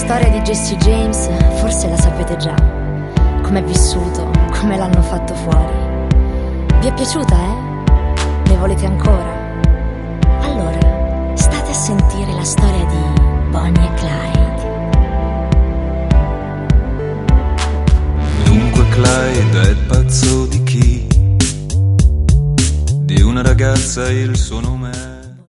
storia di Jesse James forse la sapete già. Com'è vissuto, come l'hanno fatto fuori. Vi è piaciuta, Ne volete ancora? Allora, state a sentire la storia di Bonnie e Clyde. Dunque Clyde è pazzo di chi? Di una ragazza il suo nome è